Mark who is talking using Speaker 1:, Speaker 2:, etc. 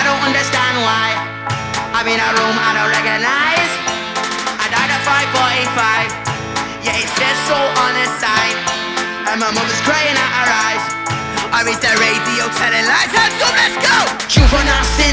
Speaker 1: don't understand why. I'm in a room I don't recognize. I died at 5:45. Yeah, it says so on the side. And my mother's crying out her eyes. I read the radio telling lies. Hands up, let's go. Truth or not,